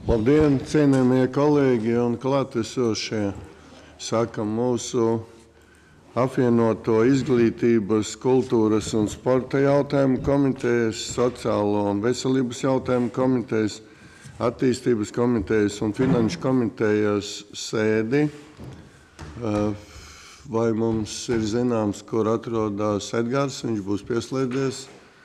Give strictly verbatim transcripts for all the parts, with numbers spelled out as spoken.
Labdien, cienījamie kolēģi un klātesošie! Sākam mūsu apvienoto izglītības, kultūras un sporta jautājumu komitejas, sociālo un veselības jautājumu komitejas, attīstības komitejas un finanšu komitejas sēdi. Vai mums ir zināms, kur atrodas Edgars? Viņš būs pieslēdzies?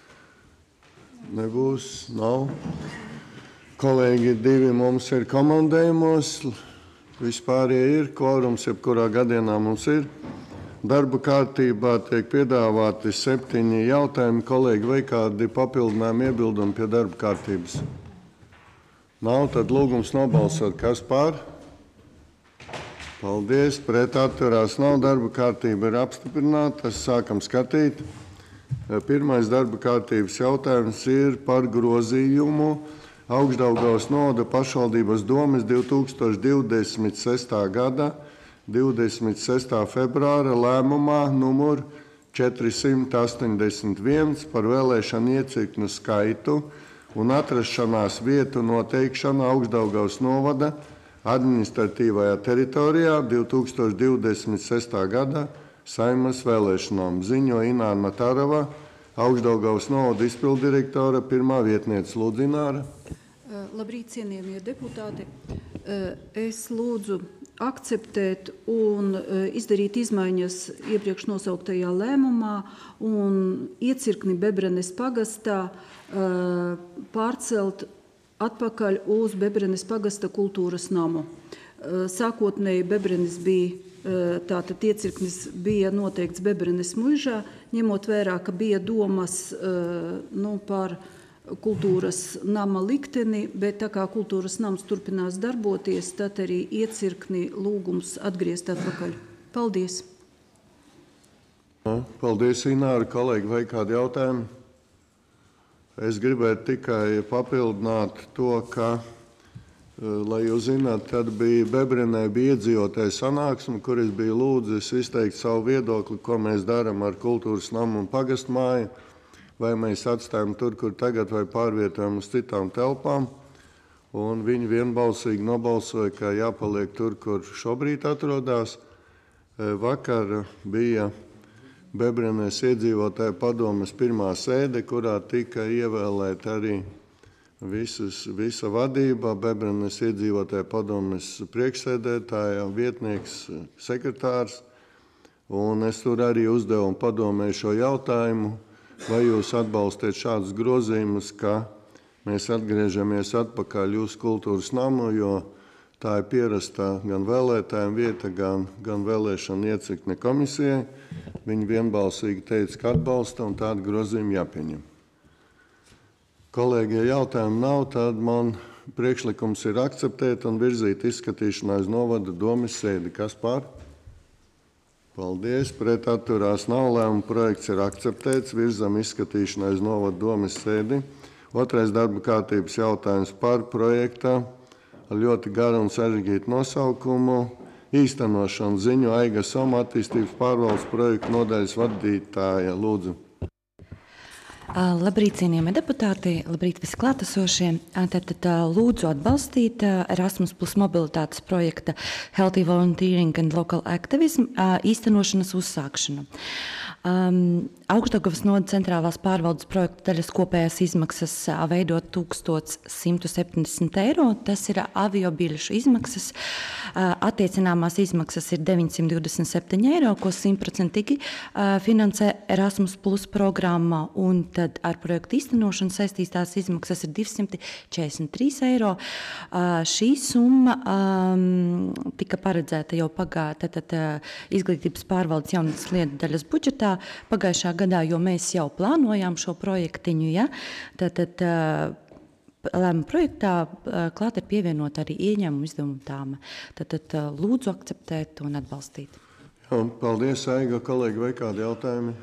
Nebūs? Nav? Kolēģi divi mums ir komandējumos, vispārējie ir, kvorums jebkurā gadienā mums ir. Darba kārtībā tiek piedāvāti septiņi jautājumi. Kolēģi, vai kādi papildinājumi iebildumi pie darba kārtības? Nav, tad lūgums nobalsot. Kas par? Paldies, pret atturās nav, darba kārtība ir apstiprināta. Sākam skatīt. Pirmais darba kārtības jautājums ir par grozījumu Augšdaugavas novada pašvaldības domes divi tūkstoši divdesmit sestā gada divdesmit sestā februāra lēmumā numur četri simti astoņdesmit viens par vēlēšanu iecirkņu skaitu un atrašanās vietu noteikšanu Augšdaugavas novada administratīvajā teritorijā divi tūkstoši divdesmit sestā gada Saeimas vēlēšanām. Ziņo Ināra Matarova, Augšdaugavas novada izpilddirektora, pirmā vietniece. Lūdzu, Ināra. Labrīt, cienījamie deputāti. Es lūdzu akceptēt un izdarīt izmaiņas iepriekš nosauktajā lēmumā un iecirkni Bebrenes pagastā pārcelt atpakaļ uz Bebrenes pagasta kultūras namu. Sākotnēji Bebrenes bija, tātad iecirknis bija noteikts Bebrenes muižā, ņemot vērā, ka bija domas nu, par kultūras nama likteni, bet tā kā kultūras nams turpinās darboties, tad arī iecirkni lūgums atgriezt atpakaļ. Paldies! Paldies, Ināra. Kolēģi, vai kādi jautājumi? Es gribētu tikai papildināt to, ka, lai jūs zināt, tad bija Bebrenē bija iedzīvotāju sanāksme, kur es biju lūdzis izteikt savu viedokli, ko mēs darām ar kultūras namu un pagastu māju. Vai mēs atstājam tur, kur tagad, vai pārvietojam uz citām telpām. Un viņi vienbalsīgi nobalsoja, ka jāpaliek tur, kur šobrīd atrodas. Vakar bija Bebrenes iedzīvotāju padomes pirmā sēde, kurā tika ievēlēta arī visas, visa vadība, Bebrenes iedzīvotāju padomes priekšsēdētāja, vietnieks, sekretārs. Un es tur arī uzdevu un padomēju šo jautājumu. Vai jūs atbalstiet šādus grozījumus, ka mēs atgriežamies atpakaļ uz kultūras namu, jo tā ir pierastā gan vēlētājiem vieta, gan, gan vēlēšana iecirkņa komisijai. Viņi vienbalsīgi teica, ka atbalsta un tādu grozījumu jāpieņem. Kolēģi, ja jautājumu nav, tad man priekšlikums ir akceptēt un virzīt izskatīšanā uz novada domes sēdi. Kas par? Paldies, pret atturās nav, lēmuma projekts ir akceptēts, virzam izskatīšanai uz novada domes sēdi. Otrais darba kārtības jautājums par projektā ar ļoti garu un sarežģītu nosaukumu īstenošanu ziņu Aiga Soma attīstības pārvaldes projektu nodaļas vadītāja. Lūdzu. Labrīt, cienījamie deputāti, labrīt visi klātesošie. Tad, tad lūdzu atbalstīt Erasmus plus mobilitātes projekta Healthy Volunteering and Local Activism īstenošanas uzsākšanu. Um, Augšdaugavas novada centrālās pārvaldes projekta daļas kopējās izmaksas veido tūkstoš simt septiņdesmit eiro. Tas ir aviobiļešu izmaksas. Attiecināmās izmaksas ir deviņsimt divdesmit septiņi eiro, ko simtprocentīgi finansē Erasmus plus programma, un tad ar projektu īstenošanu saistītās izmaksas ir divsimt četrdesmit trīs eiro. Šī summa um, tika paredzēta jau pagātnē izglītības pārvaldes jaunatnes lietu daļas budžetā pagājušā gadā, jo mēs jau plānojām šo projektiņu, ja? Tad, tad lēmuma projektā klāt ir pievienot arī ieņēmumu izdevumu tāma. Tad, tad lūdzu akceptēt un atbalstīt. Jā, paldies, Aiga. Kolēģi, vai kādi jautājumi?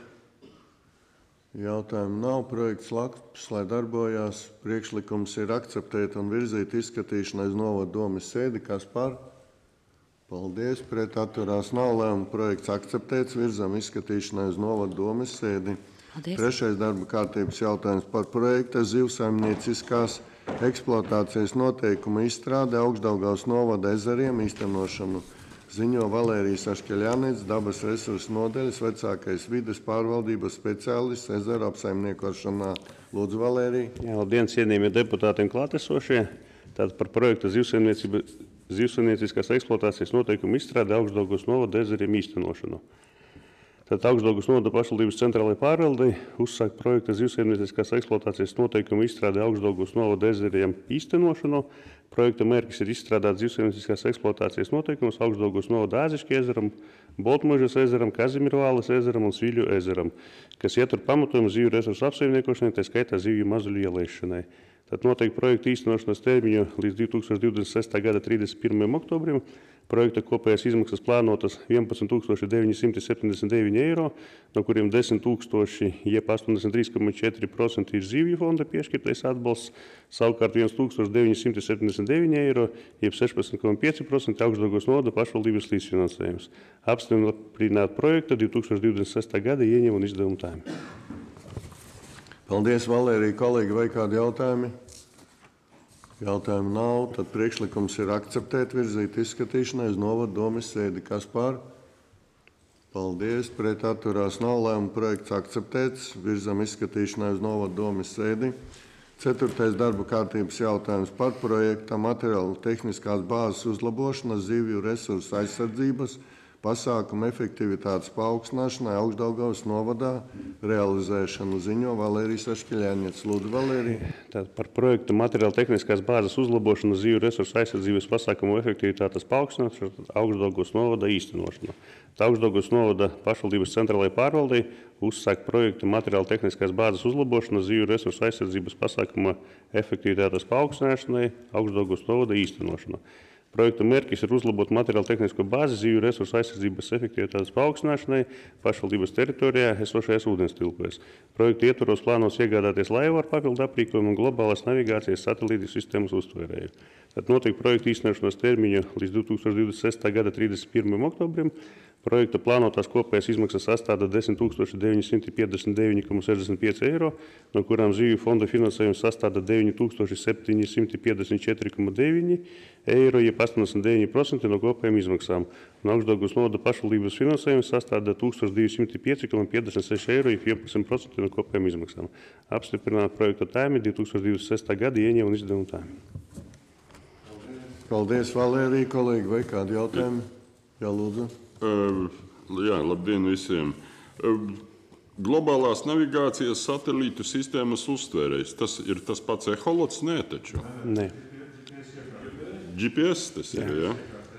Jautājumu nav. Projekts labs, lai darbojās. Priekšlikums ir akceptēt un virzīt izskatīšanai uz novada domes sēdi. Kas par? Paldies, pret atturās nav, lēmuma projekts akceptēts, virzam izskatīšanai uz novada domes sēdi. Paldies. Trešais darba kārtības jautājums par projekta zivsaimnieciskās eksploatācijas noteikumu izstrāde Augšdaugavas novada ezeriem īstenošanu ziņo Valērijas Aškeļjanets, dabas resursu nodaļas vecākais vides pārvaldības speciālists ezeru apsaimniekošanā. Lūdzu, Valērija. Jā, labdien, cienījamie deputāti un klātesošie. Tātad par projekta zivsaimnieciskās eksploatācijas noteikumu izstrāde Augšdaugavas novada ezeriem īstenošanu. Tātad Augšdaugavas novada pašvaldības centrālajai pārvaldei uzsāk projekta zivsaimnieciskās eksploatācijas noteikumu izstrāde Augšdaugavas novada ezeriem īstenošanu. Projekta mērķis ir izstrādāt zivsaimnieciskās eksploatācijas noteikumus Augšdaugavas novada Āzišķa ezeram, Boltmuižas ezeram, Kazimiervāles ezeram un Sviļu ezeram, kas ietver pamatojumu zivju resursu apsaimniekošanai, tā skaitā zivju mazuļu ielaišanai. Tad noteikti projekta īstenošanas termiņu līdz divi tūkstoši divdesmit sestā gada trīsdesmit pirmajam oktobrim. Projekta kopējās izmaksas plānotas vienpadsmit tūkstoši deviņi simti septiņdesmit deviņi eiro, no kuriem desmit tūkstoši, jeb astoņdesmit trīs komats četri procenti ir zivju fonda piešķirtais atbalsts, savukārt viens tūkstoši deviņi simti septiņdesmit deviņi eiro, jeb sešpadsmit komats pieci procenti Augšdaugavas novada pašvaldības līdzfinansējums. Apstiprināt projekta divi tūkstoši divdesmit sestā gada ieņēmumu un izdevumu tēmu. Paldies, Valērija. Kolēģi, vai kādi jautājumi? Jautājumu nav, tad priekšlikums ir akceptēt, virzīt izskatīšanai uz novada domes sēdi. Kas par? Paldies, pret atturās nav, lēmuma projekts akceptēts, virzam izskatīšanai uz novada domes sēdi. Ceturtais darba kārtības jautājums par projekta materiālu tehniskās bāzes uzlabošanas zivju resursu aizsardzības pasākumu efektivitātes paaugstināšanai Augšdaugavas novadā realizēšanu ziņo Valērijas Aškeļjanets. Lūdzu, Valērija. Tātad par projektu materiālu tehniskās bāzes uzlabošanu zivju resursu aizsardzības pasākumu efektivitātes paaugstināšanu Augšdaugavas novada īstenošanu. Augšdaugavas novada pašvaldības centrālajai pārvaldei uzsāk projektu materiālu tehniskās bāzes uzlabošanu zivju resursu aizsardzības pasākumu efektivitātes paaugstināšanai Augšdaugavas novada īstenošanu. Projekta mērķis ir uzlabot materiālu tehnisko bāzi zivju resursu aizsardzības efektivitātes paaugstināšanai pašvaldības teritorijā esošajās ūdenstilpēs. Projekta ietvaros plānos iegādāties laivu ar papildu aprīkojumu un globālās navigācijas satelītu sistēmas uztvērēju. Tad notiek projekta īstenošanas termiņu līdz divi tūkstoši divdesmit sestā gada trīsdesmit pirmajam oktobrim. Projekta plānotās kopējās izmaksas sastāda desmit tūkstoši deviņi simti piecdesmit deviņi komats sešdesmit pieci eiro, no kurām zivju fonda finansējums sastāda deviņi tūkstoši septiņi simti piecdesmit četri komats deviņi eiro, jeb astoņdesmit deviņi procenti no kopējām izmaksām. Un Augšdaugavas novada pašvaldības finansējums sastāda tūkstoš divi simti pieci komats piecdesmit seši eiro, jeb vienpadsmit procenti no kopējām izmaksām. Apstiprināt projekta tēmi divi tūkstoši divdesmit sestā gada ieņēmumu un izdevumu tēmi. Paldies, Valērija. Kolēģi, vai kādi jautājumi? Jā, lūdzu. Uh, jā, labdien visiem. Uh, globālās navigācijas satelītu sistēmas uztvērējs. Tas ir tas pats eholots? Nē, taču. Nē. G P S tas ir, jā?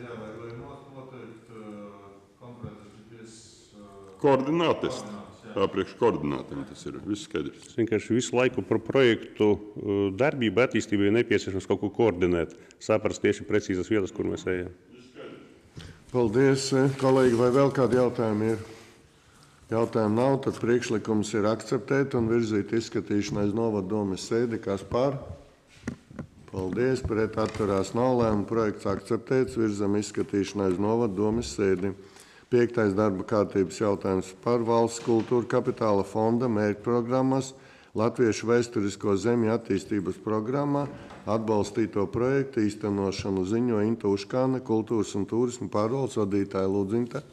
Koordinātes. Tā priekš koordinātiem tas ir. Viss skaidrs. Tas vienkārši visu laiku par projektu darbību attīstību ir nepieciešams kaut ko koordinēt, saprast tieši precīzas vietas, kur mēs ejam. Paldies, kolēģi. Vai vēl kādi jautājumi ir? Jautājumu nav, tad priekšlikums ir akceptēt un virzīt izskatīšanai uz novada domes sēdi. Kas par? Paldies, pret atturās nav, lēmuma projekts akceptēts, virzam izskatīšanai uz novada domes sēdi. Piektais darba kārtības jautājums par valsts kultūra kapitāla fonda mērķprogrammas Latviešu vēsturisko zemju attīstības programmā atbalstīto projektu īstenošanu ziņo Inta Uškāne, kultūras un turisma pārvaldes vadītāja. Lūdzu, Inta.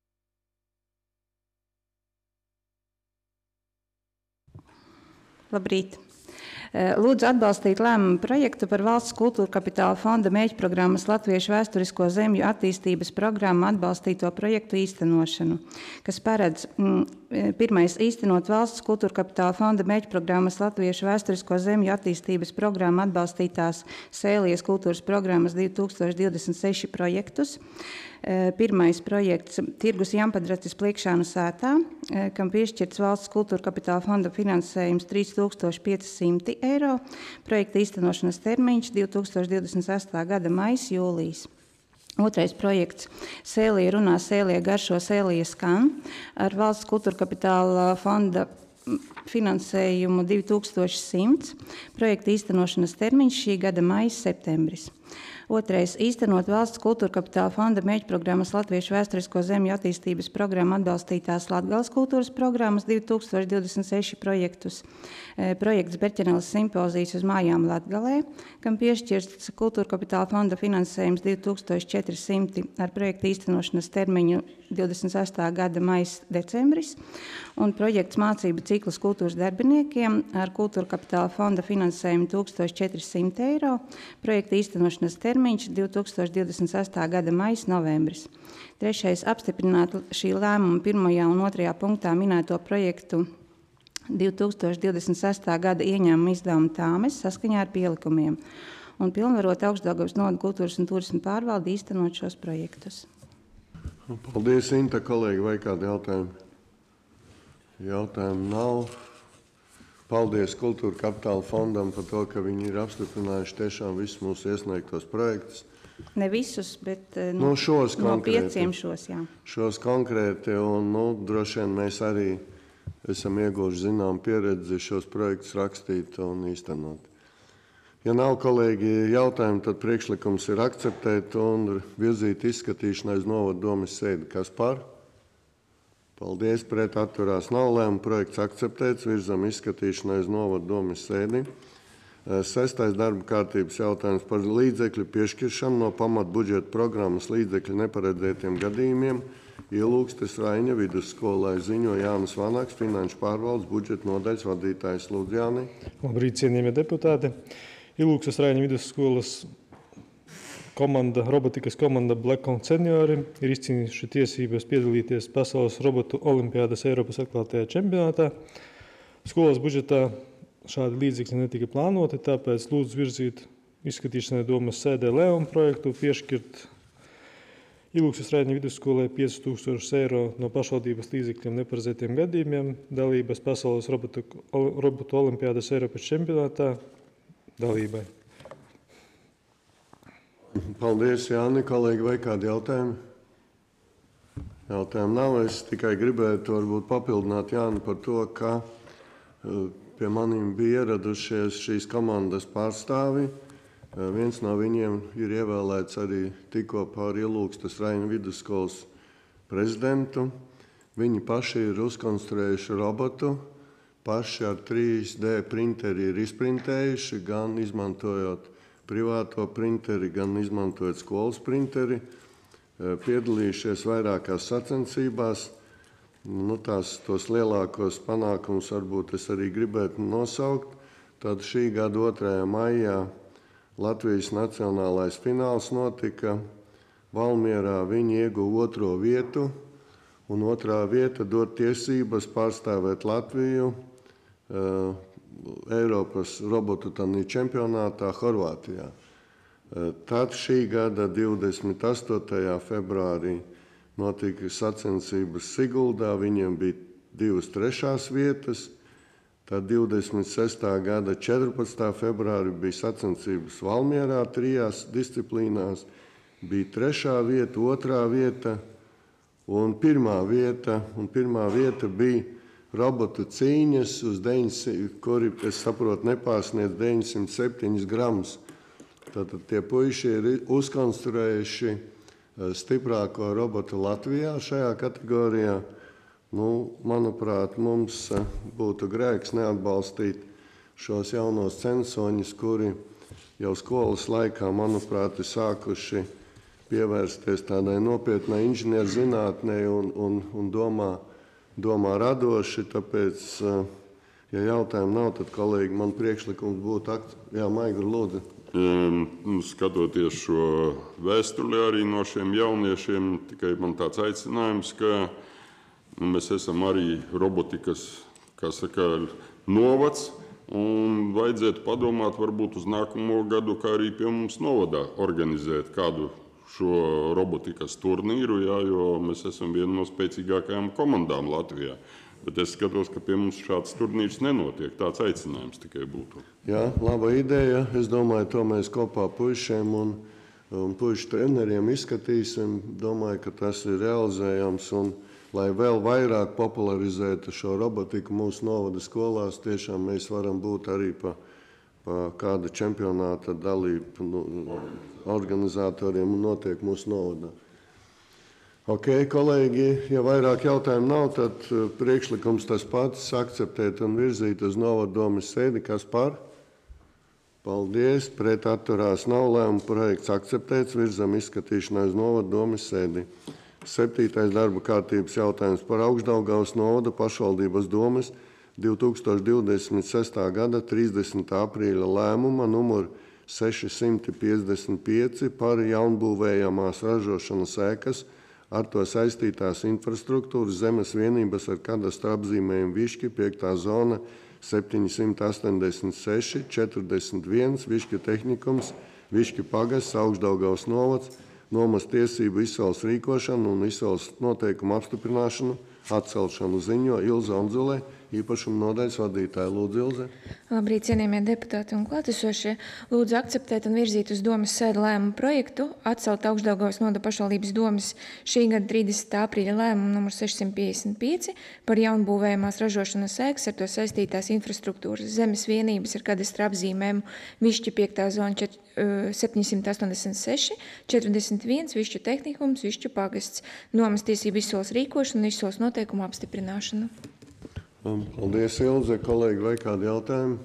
Labrīt! Lūdzu atbalstīt lēmumu projektu par valsts kultūra kapitāla fonda mērķprogrammas Latviešu vēsturisko zemju attīstības programmu atbalstīto projektu īstenošanu, kas paredz mm, pirmais īstenot valsts kultūra kapitāla fonda mērķprogrammas Latviešu vēsturisko zemju attīstības programmu atbalstītās Sēlijas kultūras programmas divi tūkstoši divdesmit seši projektus. Pirmais projekts – Tirgus Jampadracis Pliekšānu sētā, kam piešķirts valsts kultūra kapitāla fonda finansējums trīs tūkstoši pieci simti eiro. Projekta īstenošanas termiņš divi tūkstoši divdesmit sestā gada maijs, jūlijas. Otrais projekts – Sēlija runā, Sēlija garšo, Sēlija skan ar valsts kultūra kapitāla fonda finansējumu divi tūkstoši simts. Projekta īstenošanas termiņš šī gada maijs, septembris. Otrais - īstenot valsts kultūra kapitāla fonda mērķprogrammas Latviešu vēsturisko zemju attīstības programmu atbalstītās Latgales kultūras programmas divi tūkstoši divdesmit seši projektus. Projekts Berķeneles simpozijas uz mājām Latgalē, kam piešķirts kultūra kapitāla fonda finansējums divi tūkstoši četri simti ar projekta īstenošanas termiņu divdesmit sestā gada maijs decembris, un projekts mācību cikls kultūras darbiniekiem ar kultūra kapitāla fonda finansējumu tūkstoš četri simti eiro, projekta īstenošanas termiņš divi tūkstoši divdesmit sestā gada maijs novembris. Trešais - apstiprināt šī lēmuma pirmajā un otrajā punktā minēto projektu divi tūkstoši divdesmit sestā gada ieņēmuma izdevuma tāmes saskaņā ar pielikumiem un pilnvarot Augstdaugavas novada kultūras un turisma pārvaldi īstenot šos projektus. Paldies, Inta, kolēģi, vai kādi jautājumi? Jautājumu nav. Paldies Kultūra kapitāla fondam par to, ka viņi ir apstiprinājuši tiešām visus mūsu iesniegtos projektus. Ne visus, bet Nu, no, šos no konkrēti. pieciem šos, jā. Šos konkrēti, un nu, droši vien mēs arī esam ieguvuši zinām pieredzi šos projektus rakstīt un īstenot. Ja nav, kolēģi, jautājumi, tad priekšlikums ir akceptēt un virzīt izskatīšanai uz novada domes sēdi. Kas par? Paldies, pret atturās nav lēmuma projekts akceptēts, virzam izskatīšanai uz novada domes sēdi. Sestais darba kārtības jautājums par līdzekļu piešķiršanu no pamatbudžeta programmas līdzekļu neparedzētiem gadījumiem Ielūgstes Raiņa vidusskolai, ziņo Jānis Vanaks, finanšu pārvaldes budžeta nodaļas vadītājs. Lūdzu, Jāni. Labrīt, cienījamie deputāti. Ielūgstes Raiņa vidusskolas komanda, robotikas komanda Blackcount seniori ir izcīnījuši tiesības piedalīties pasaules robotu olimpiādas Eiropas atklātajā čempionātā. Skolas budžetā šādi līdzekļi netika plānoti, tāpēc lūdzu virzīt izskatīšanai domas sēdē lēmumu projektu, piešķirt Ielūgstes Raiņa vidusskolai pieci tūkstoši eiro no pašvaldības līdzekļiem neparedzētiem gadījumiem, dalības pasaules robotu, robotu olimpiādas Eiropas čempionātā dalībai. Paldies, Jāni. Kolēģi, vai kādi jautājumi? Jautājumu nav. Es tikai gribētu varbūt papildināt Jāni par to, ka pie maniem bija ieradušies šīs komandas pārstāvi. Viens no viņiem ir ievēlēts arī tikko par Ielūgstes Raiņa vidusskolas prezidentu. Viņi paši ir uzkonstruējuši robotu, paši ar trīs D printeri ir izprintējuši, gan izmantojot privāto printeri, gan izmantojot skolas printeri, piedalījušies vairākās sacensībās. Nu, tās, tos lielākos panākumus varbūt es arī gribētu nosaukt. Tad šī gada otrajā maijā Latvijas nacionālais fināls notika. Valmierā viņi ieguva otro vietu, un otrā vieta dod tiesības pārstāvēt Latviju uh, Eiropas robotu čempionātā Horvātijā. Uh, tad šī gada divdesmit astotajā februārī notika sacensības Siguldā, viņiem bija divas trešās vietas. Tad divdesmit sestā gada četrpadsmitā februārī bija sacensības Valmierā trijās disciplīnās. Bija trešā vieta, otrā vieta un pirmā vieta. Un pirmā vieta bija robotu cīņas, uz deviņsimt, kuri, es saprotu, nepārsniedz deviņsimt septiņus gramus. Tātad tie puiši ir uzkonstruējuši stiprāko robotu Latvijā šajā kategorijā. Nu, manuprāt, mums būtu grēks neatbalstīt šos jaunos censoņus, kuri jau skolas laikā, manuprāt, ir sākuši pievērsties tādai nopietnai inženierzinātnei un, un, un domā, domā radoši. Tāpēc, ja jautājumu nav, tad, kolēģi, man priekšlikums būtu akt... Jā, Maigur, lūdzu. Skatoties šo vēstuli arī no šiem jauniešiem, tikai man tāds aicinājums, ka mēs esam arī robotikas, kā saka, novads, un vajadzētu padomāt varbūt uz nākamo gadu, kā arī pie mums novadā organizēt kādu šo robotikas turnīru, jā, jo mēs esam viena no spēcīgākajām komandām Latvijā. Bet es skatos, ka pie mums šāds turnīrs nenotiek. Tāds aicinājums tikai būtu. Jā, laba ideja. Es domāju, to mēs kopā puišiem un, un puišu treneriem izskatīsim. Domāju, ka tas ir realizējams. Un, lai vēl vairāk popularizētu šo robotiku mūsu novada skolās, tiešām mēs varam būt arī pa, pa kāda čempionāta dalību nu, organizatoriem un notiek mūsu novadā. Ok, kolēģi, ja vairāk jautājumu nav, tad priekšlikums tas pats - akceptēt un virzīt uz novadu domes sēdi. Kas par? Paldies. Pret atturās nav. Lēmuma projekts akceptēts. Virzam izskatīšanai uz novadu domes sēdi. Septītais darba kārtības jautājums par Augšdaugavas novada pašvaldības domes divi tūkstoši divdesmit sestā gada trīsdesmitā aprīļa lēmuma numur seši piecdesmit pieci par jaunbūvējamās ražošanas ēkas ar to saistītās infrastruktūras zemes vienības ar kadastra apzīmējumu Viški, piektā zona septiņi astoņdesmit seši četrdesmit viens, Viški tehnikums, Viški pagasts, Augšdaugavas novads, nomas tiesību izsoles rīkošanu un izsoles noteikumu apstiprināšanu, atcelšanu ziņo Ilze Onzulē, īpašuma nodaļas vadītāja. Lūdzu, Ilze. Labrīt, cienījamie deputāti un klātesošie. Lūdzu akceptēt un virzīt uz domes sēdi lēmumu projektu, atcelt Augšdaugavas novada pašvaldības domes šī gada trīsdesmitā aprīļa lēmumu numur seši piecdesmit pieci par jaunbūvējamās ražošanas ēkas ar to saistītās infrastruktūras zemes vienības ar kadastra apzīmējumu Višķi piektā zona septiņi astoņdesmit seši četrdesmit viens, Višķu tehnikums, Višķu pagasts, nomas tiesību izsoles rīkošanu un izsoles noteikumu apstiprināšanu. Paldies, Ilze. Kolēģi, vai kādi jautājumi?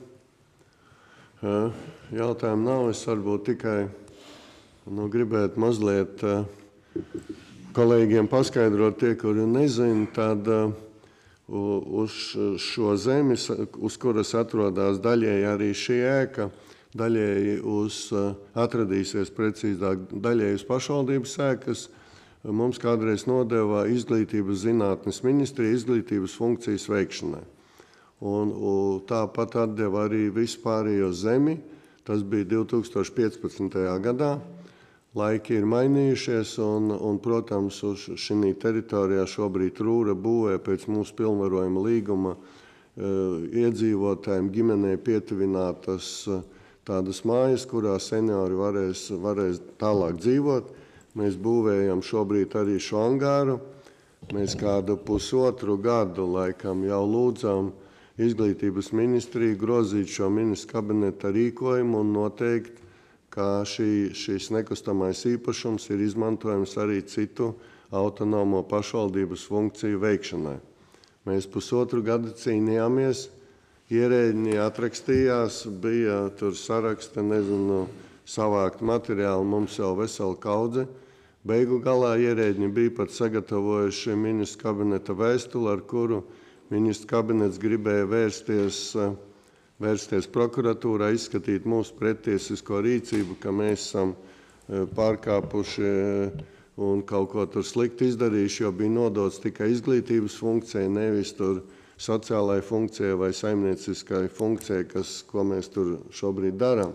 Jautājumu nav. Es varbūt tikai nu, gribētu mazliet kolēģiem paskaidrot tie, kuri nezin, tad uz šo zemi, uz kuras atrodas daļēji arī šī ēka, daļēji uz, atradīsies precīzāk, daļēji uz pašvaldības ēkas, mums kādreiz nodeva izglītības zinātnes ministrija izglītības funkcijas veikšanai. Un, un tāpat atdeva arī vispārējo zemi, tas bija divi tūkstoši piecpadsmitajā gadā. Laiki ir mainījušies un, un protams, uz šī teritorijā šobrīd Rūra būvē pēc mūsu pilnvarojuma līguma iedzīvotājiem ģimenei pietuvinātas tādas mājas, kurās seniori varēs, varēs tālāk dzīvot. Mēs būvējam šobrīd arī šo angāru. Mēs kādu pusotru gadu laikam jau lūdzam izglītības ministriju grozīt šo ministru kabineta rīkojumu un noteikt, ka šī, šis nekustamais īpašums ir izmantojams arī citu autonomo pašvaldības funkciju veikšanai. Mēs pusotru gadu cīnījāmies, ierēģi atrakstījās, bija tur saraksta, nezinu, savākt materiālu, mums jau vesela kaudze. Beigu galā ierēģi bija pat sagatavojuši ministru kabineta vēstuli, ar kuru ministru kabinets gribēja vērsties, vērsties prokuratūrā, izskatīt mūsu prettiesisko rīcību, ka mēs esam pārkāpuši un kaut ko tur slikti izdarījuši, jo bija nodots tikai izglītības funkcijai, nevis tur sociālai funkcijai vai saimnieciskai funkcijai, kas, ko mēs tur šobrīd darām.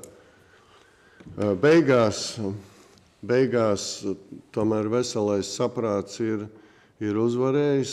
Beigās, beigās tomēr veselais saprāts ir, ir uzvarējis.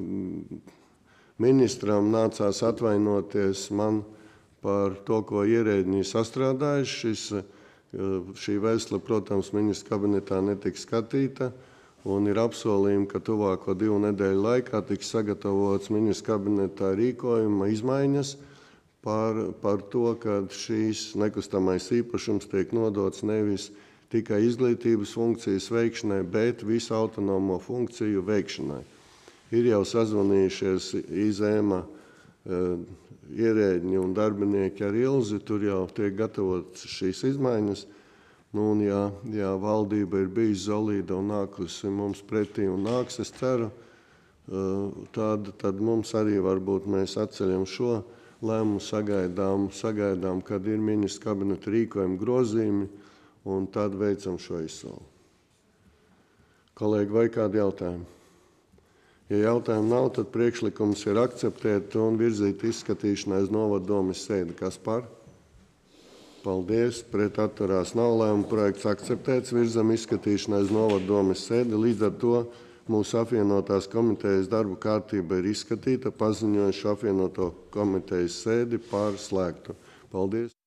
Ministram nācās atvainoties man par to, ko ierēģi sastrādājuši. Šis, šī vēstule, protams, ministra kabinetā netiks skatīta un ir apsolījumi, ka tuvāko divu nedēļu laikā tiks sagatavots ministra kabinetā rīkojuma izmaiņas par, par to, ka šīs nekustamais īpašums tiek nodots nevis tikai izglītības funkcijas veikšanai, bet visu autonomo funkciju veikšanai. Ir jau sazvanījušies Izēma ierēģi un darbinieki ar Ilzi, tur jau tiek gatavotas šīs izmaiņas. Nu, un ja, ja valdība ir bijis zolīda un nākusi mums pretī un nāks, es ceru, tad, tad mums arī varbūt mēs atceļam šo lēmumu, sagaidām, sagaidām, kad ir ministra kabineta rīkojuma grozījumi, un tad veicam šo izsoli. Kolēģi, vai kādi jautājumi? Ja jautājumu nav, tad priekšlikums ir akceptēt un virzīt izskatīšanai uz novadu domes sēdi. Kas par? Paldies. Pret atturās nav. Lēmuma projekts akceptēts. Virzam izskatīšanai uz novadu domes sēdi. Līdz ar to mūsu apvienotās komitejas darbu kārtība ir izskatīta. Paziņojuši apvienoto komitejas sēdi par slēgtu. Paldies.